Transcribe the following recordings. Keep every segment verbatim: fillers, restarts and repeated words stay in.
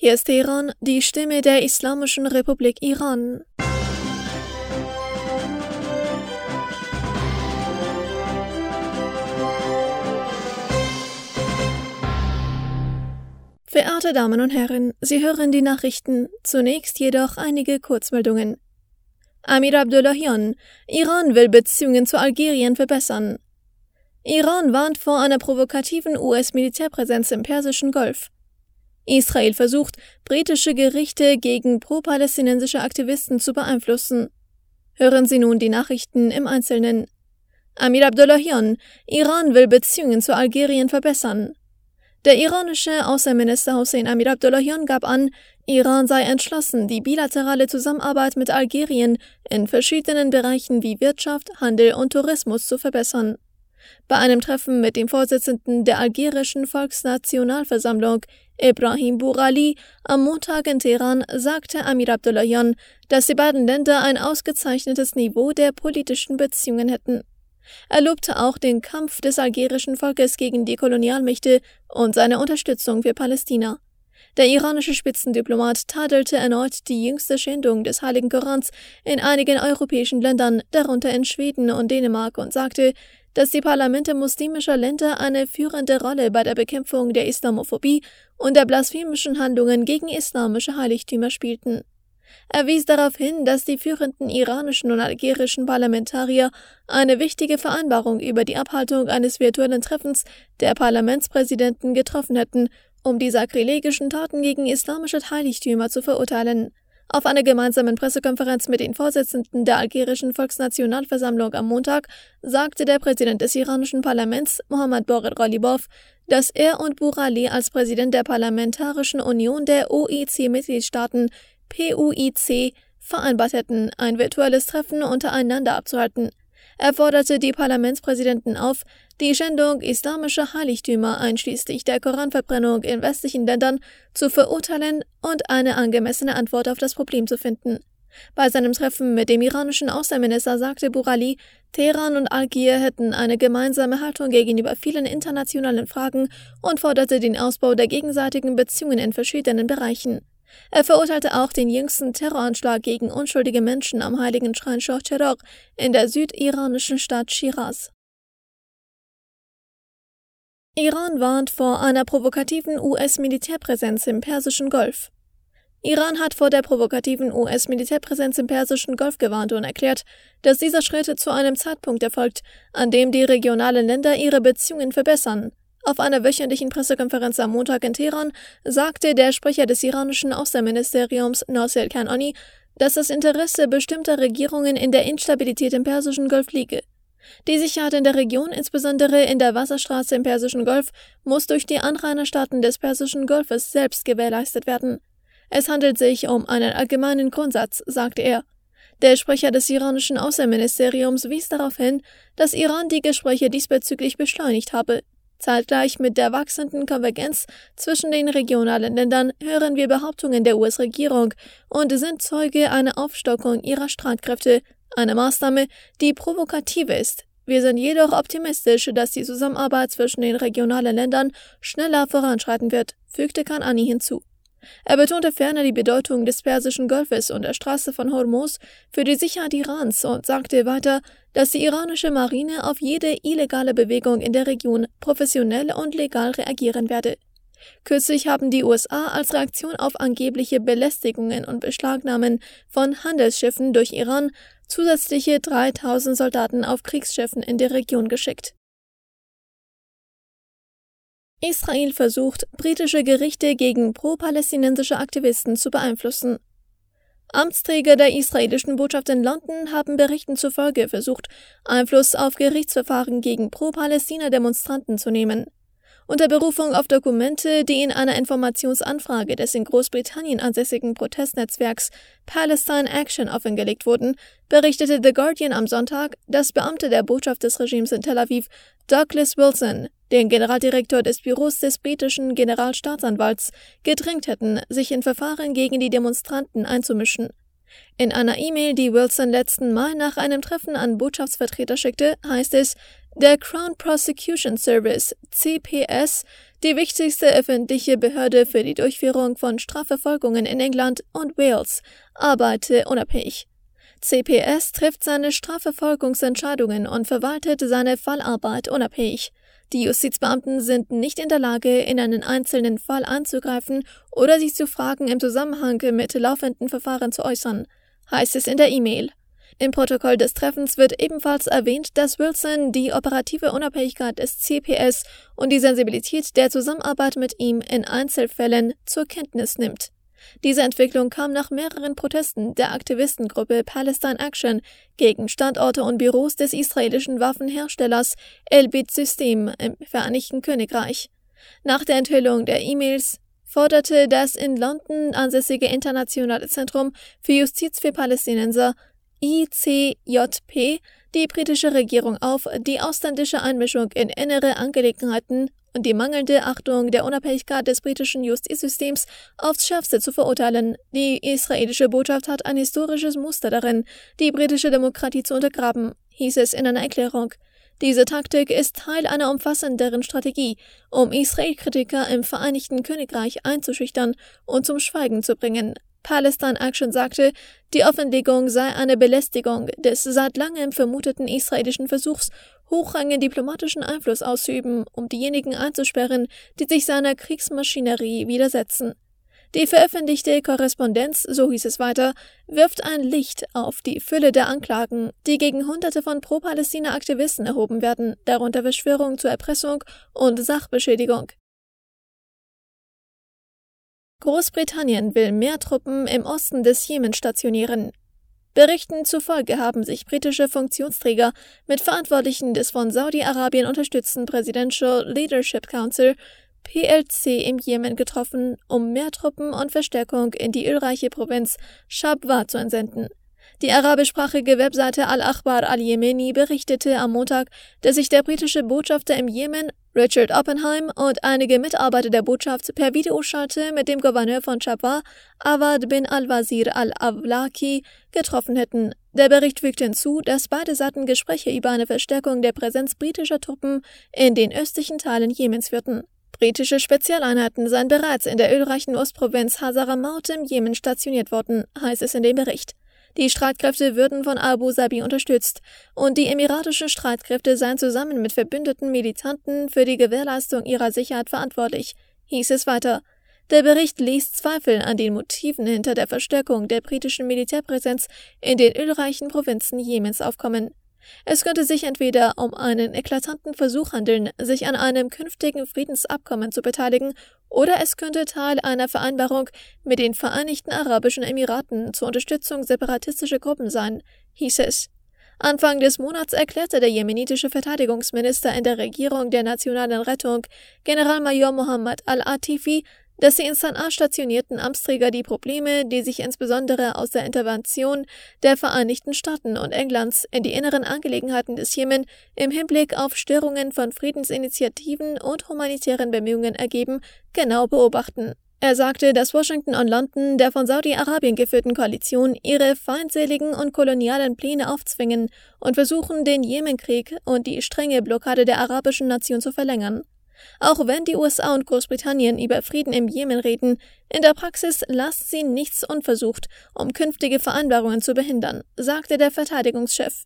Hier ist Teheran, die Stimme der Islamischen Republik Iran. Verehrte Damen und Herren, Sie hören die Nachrichten, zunächst jedoch einige Kurzmeldungen. Amir Abdullahian, Iran will Beziehungen zu Algerien verbessern. Iran warnt vor einer provokativen U S-Militärpräsenz im Persischen Golf. Israel versucht, britische Gerichte gegen pro-palästinensische Aktivisten zu beeinflussen. Hören Sie nun die Nachrichten im Einzelnen. Amir Abdullahian, Iran will Beziehungen zu Algerien verbessern. Der iranische Außenminister Hossein Amir Abdullahian gab an, Iran sei entschlossen, die bilaterale Zusammenarbeit mit Algerien in verschiedenen Bereichen wie Wirtschaft, Handel und Tourismus zu verbessern. Bei einem Treffen mit dem Vorsitzenden der algerischen Volksnationalversammlung, Ebrahim Bourali, am Montag in Teheran sagte Amir Abdullahian, dass die beiden Länder ein ausgezeichnetes Niveau der politischen Beziehungen hätten. Er lobte auch den Kampf des algerischen Volkes gegen die Kolonialmächte und seine Unterstützung für Palästina. Der iranische Spitzendiplomat tadelte erneut die jüngste Schändung des Heiligen Korans in einigen europäischen Ländern, darunter in Schweden und Dänemark, und sagte, dass die Parlamente muslimischer Länder eine führende Rolle bei der Bekämpfung der Islamophobie und der blasphemischen Handlungen gegen islamische Heiligtümer spielten. Er wies darauf hin, dass die führenden iranischen und algerischen Parlamentarier eine wichtige Vereinbarung über die Abhaltung eines virtuellen Treffens der Parlamentspräsidenten getroffen hätten, um die sakrilegischen Taten gegen islamische Heiligtümer zu verurteilen. Auf einer gemeinsamen Pressekonferenz mit den Vorsitzenden der algerischen Volksnationalversammlung am Montag sagte der Präsident des iranischen Parlaments, Mohammad Bagher Ghalibaf, dass er und Bourali als Präsident der Parlamentarischen Union der O I C-Mitgliedstaaten P U I C vereinbart hätten, ein virtuelles Treffen untereinander abzuhalten. Er forderte die Parlamentspräsidenten auf, die Schändung islamischer Heiligtümer einschließlich der Koranverbrennung in westlichen Ländern zu verurteilen und eine angemessene Antwort auf das Problem zu finden. Bei seinem Treffen mit dem iranischen Außenminister sagte Bourali, Teheran und Algier hätten eine gemeinsame Haltung gegenüber vielen internationalen Fragen und forderte den Ausbau der gegenseitigen Beziehungen in verschiedenen Bereichen. Er verurteilte auch den jüngsten Terroranschlag gegen unschuldige Menschen am heiligen Schrein Shah Cheragh in der südiranischen Stadt Shiraz. Iran warnt vor einer provokativen U S-Militärpräsenz im Persischen Golf. Iran hat vor der provokativen U S-Militärpräsenz im Persischen Golf gewarnt und erklärt, dass dieser Schritt zu einem Zeitpunkt erfolgt, an dem die regionalen Länder ihre Beziehungen verbessern. Auf einer wöchentlichen Pressekonferenz am Montag in Teheran sagte der Sprecher des iranischen Außenministeriums Nasser Kanani, dass das Interesse bestimmter Regierungen in der Instabilität im Persischen Golf liege. Die Sicherheit in der Region, insbesondere in der Wasserstraße im Persischen Golf, muss durch die Anrainerstaaten des Persischen Golfes selbst gewährleistet werden. Es handelt sich um einen allgemeinen Grundsatz, sagte er. Der Sprecher des iranischen Außenministeriums wies darauf hin, dass Iran die Gespräche diesbezüglich beschleunigt habe. Zeitgleich mit der wachsenden Konvergenz zwischen den regionalen Ländern hören wir Behauptungen der U S-Regierung und sind Zeuge einer Aufstockung ihrer Streitkräfte, eine Maßnahme, die provokativ ist. Wir sind jedoch optimistisch, dass die Zusammenarbeit zwischen den regionalen Ländern schneller voranschreiten wird, fügte Kanani hinzu. Er betonte ferner die Bedeutung des Persischen Golfes und der Straße von Hormuz für die Sicherheit Irans und sagte weiter, dass die iranische Marine auf jede illegale Bewegung in der Region professionell und legal reagieren werde. Kürzlich haben die U S A als Reaktion auf angebliche Belästigungen und Beschlagnahmen von Handelsschiffen durch Iran zusätzliche dreitausend Soldaten auf Kriegsschiffen in der Region geschickt. Israel versucht, britische Gerichte gegen pro-palästinensische Aktivisten zu beeinflussen. Amtsträger der israelischen Botschaft in London haben Berichten zufolge versucht, Einfluss auf Gerichtsverfahren gegen Pro-Palästina-Demonstranten zu nehmen. Unter Berufung auf Dokumente, die in einer Informationsanfrage des in Großbritannien ansässigen Protestnetzwerks Palestine Action offengelegt wurden, berichtete The Guardian am Sonntag, dass Beamte der Botschaft des Regimes in Tel Aviv Douglas Wilson, den Generaldirektor des Büros des britischen Generalstaatsanwalts, gedrängt hätten, sich in Verfahren gegen die Demonstranten einzumischen. In einer E-Mail, die Wilson letzten Mai nach einem Treffen an Botschaftsvertreter schickte, heißt es, der Crown Prosecution Service, C P S, die wichtigste öffentliche Behörde für die Durchführung von Strafverfolgungen in England und Wales, arbeite unabhängig. C P S trifft seine Strafverfolgungsentscheidungen und verwaltet seine Fallarbeit unabhängig. Die Justizbeamten sind nicht in der Lage, in einen einzelnen Fall einzugreifen oder sich zu Fragen im Zusammenhang mit laufenden Verfahren zu äußern, heißt es in der E-Mail. Im Protokoll des Treffens wird ebenfalls erwähnt, dass Wilson die operative Unabhängigkeit des C P S und die Sensibilität der Zusammenarbeit mit ihm in Einzelfällen zur Kenntnis nimmt. Diese Entwicklung kam nach mehreren Protesten der Aktivistengruppe Palestine Action gegen Standorte und Büros des israelischen Waffenherstellers Elbit System im Vereinigten Königreich. Nach der Enthüllung der E-Mails forderte das in London ansässige Internationale Zentrum für Justiz für Palästinenser I C J P die britische Regierung auf, die ausländische Einmischung in innere Angelegenheiten und die mangelnde Achtung der Unabhängigkeit des britischen Justizsystems aufs Schärfste zu verurteilen. Die israelische Botschaft hat ein historisches Muster darin, die britische Demokratie zu untergraben, hieß es in einer Erklärung. Diese Taktik ist Teil einer umfassenderen Strategie, um Israel-Kritiker im Vereinigten Königreich einzuschüchtern und zum Schweigen zu bringen. Palestine Action sagte, die Offenlegung sei eine Belästigung des seit langem vermuteten israelischen Versuchs, hochrangigen diplomatischen Einfluss auszuüben, um diejenigen einzusperren, die sich seiner Kriegsmaschinerie widersetzen. Die veröffentlichte Korrespondenz, so hieß es weiter, wirft ein Licht auf die Fülle der Anklagen, die gegen Hunderte von Pro-Palästina-Aktivisten erhoben werden, darunter Verschwörung zur Erpressung und Sachbeschädigung. Großbritannien will mehr Truppen im Osten des Jemen stationieren. Berichten zufolge haben sich britische Funktionsträger mit Verantwortlichen des von Saudi-Arabien unterstützten Presidential Leadership Council P L C im Jemen getroffen, um mehr Truppen und Verstärkung in die ölreiche Provinz Shabwa zu entsenden. Die arabischsprachige Webseite Al-Akhbar al-Yemeni berichtete am Montag, dass sich der britische Botschafter im Jemen, Richard Oppenheim, und einige Mitarbeiter der Botschaft per Videoschalte mit dem Gouverneur von Shabwa, Awad bin al-Wazir al-Awlaki, getroffen hätten. Der Bericht fügte hinzu, dass beide Seiten Gespräche über eine Verstärkung der Präsenz britischer Truppen in den östlichen Teilen Jemens führten. Britische Spezialeinheiten seien bereits in der ölreichen Ostprovinz Hazaramaut im Jemen stationiert worden, heißt es in dem Bericht. Die Streitkräfte würden von Abu Zabi unterstützt und die emiratischen Streitkräfte seien zusammen mit verbündeten Militanten für die Gewährleistung ihrer Sicherheit verantwortlich, hieß es weiter. Der Bericht ließ Zweifel an den Motiven hinter der Verstärkung der britischen Militärpräsenz in den ölreichen Provinzen Jemens aufkommen. Es könnte sich entweder um einen eklatanten Versuch handeln, sich an einem künftigen Friedensabkommen zu beteiligen, oder es könnte Teil einer Vereinbarung mit den Vereinigten Arabischen Emiraten zur Unterstützung separatistischer Gruppen sein, hieß es. Anfang des Monats erklärte der jemenitische Verteidigungsminister in der Regierung der Nationalen Rettung, Generalmajor Mohammed al-Atifi, dass die in Sanaa stationierten Amtsträger die Probleme, die sich insbesondere aus der Intervention der Vereinigten Staaten und Englands in die inneren Angelegenheiten des Jemen im Hinblick auf Störungen von Friedensinitiativen und humanitären Bemühungen ergeben, genau beobachten. Er sagte, dass Washington und London der von Saudi-Arabien geführten Koalition ihre feindseligen und kolonialen Pläne aufzwingen und versuchen, den Jemenkrieg und die strenge Blockade der arabischen Nation zu verlängern. Auch wenn die U S A und Großbritannien über Frieden im Jemen reden, in der Praxis lassen sie nichts unversucht, um künftige Vereinbarungen zu behindern, sagte der Verteidigungschef.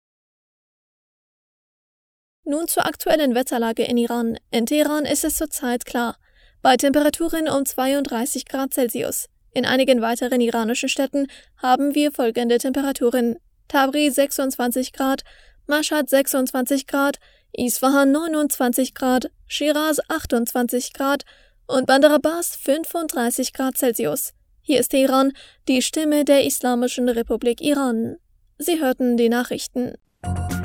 Nun zur aktuellen Wetterlage in Iran. In Teheran ist es zurzeit klar, bei Temperaturen um zweiunddreißig Grad Celsius. In einigen weiteren iranischen Städten haben wir folgende Temperaturen: Tabriz sechsundzwanzig Grad, Mashhad sechsundzwanzig Grad, Isfahan neunundzwanzig Grad, Shiraz achtundzwanzig Grad und Bandar Abbas fünfunddreißig Grad Celsius. Hier ist Teheran, die Stimme der Islamischen Republik Iran. Sie hörten die Nachrichten.